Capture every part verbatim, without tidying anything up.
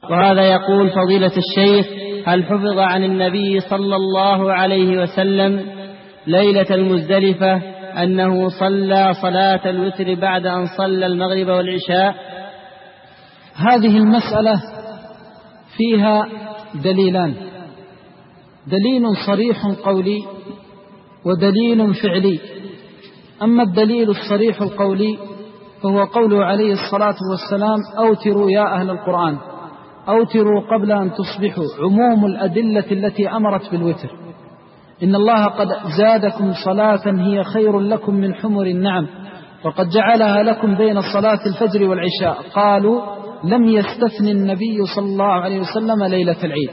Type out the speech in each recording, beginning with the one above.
وهذا يقول فضيلة الشيخ: هل حفظ عن النبي صلى الله عليه وسلم ليلة المزدلفة أنه صلى صلاة الوتر بعد أن صلى المغرب والعشاء؟ هذه المسألة فيها دليلان: دليل صريح قولي ودليل فعلي. أما الدليل الصريح القولي فهو قوله عليه الصلاة والسلام: أوتروا يا أهل القرآن، أوتروا قبل أن تصبحوا، عموم الأدلة التي أمرت بالوتر. إن الله قد زادكم صلاة هي خير لكم من حمر النعم، وقد جعلها لكم بين صلاة الفجر والعشاء. قالوا: لم يستثن النبي صلى الله عليه وسلم ليلة العيد.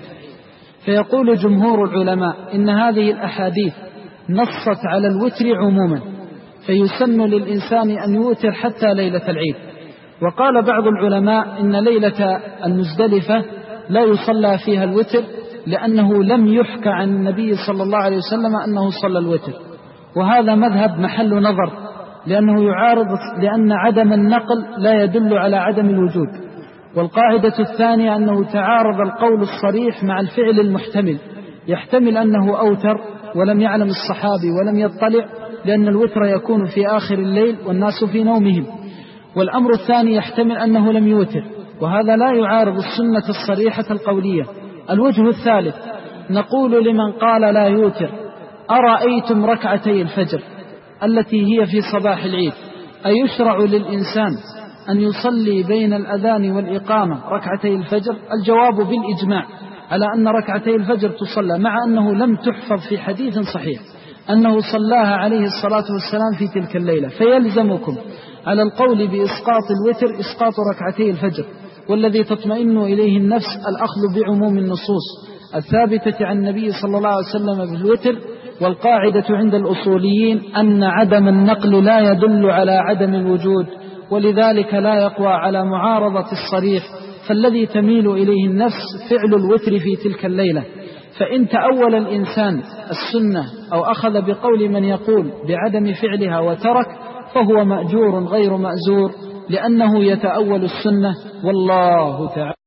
فيقول جمهور العلماء إن هذه الأحاديث نصت على الوتر عموما، فيسن للإنسان أن يوتر حتى ليلة العيد. وقال بعض العلماء إن ليلة المزدلفة لا يصلى فيها الوتر، لأنه لم يحكى عن النبي صلى الله عليه وسلم أنه صلى الوتر. وهذا مذهب محل نظر، لأنه يعارض، لأن عدم النقل لا يدل على عدم الوجود. والقاعدة الثانية أنه تعارض القول الصريح مع الفعل المحتمل، يحتمل أنه أوتر ولم يعلم الصحابي ولم يطلع، لأن الوتر يكون في آخر الليل والناس في نومهم. والأمر الثاني يحتمل أنه لم يوتر، وهذا لا يعارض السنة الصريحة القولية. الوجه الثالث: نقول لمن قال لا يوتر: أرأيتم ركعتي الفجر التي هي في صباح العيد، أيشرع للإنسان أن يصلي بين الأذان والإقامة ركعتي الفجر؟ الجواب بالإجماع على أن ركعتي الفجر تصلى، مع أنه لم تحفظ في حديث صحيح أنه صلاها عليه الصلاة والسلام في تلك الليلة. فيلزمكم على القول بإسقاط الوتر إسقاط ركعتي الفجر، والذي تطمئن إليه النفس الأخذ بعموم النصوص الثابتة عن النبي صلى الله عليه وسلم بالوتر. والقاعدة عند الأصوليين أن عدم النقل لا يدل على عدم الوجود، ولذلك لا يقوى على معارضة الصريح، فالذي تميل إليه النفس فعل الوتر في تلك الليلة. فإن تأول الإنسان السنة أو أخذ بقول من يقول بعدم فعلها وترك، فهو مأجور غير مأزور، لأنه يتأول السنة، والله تعالى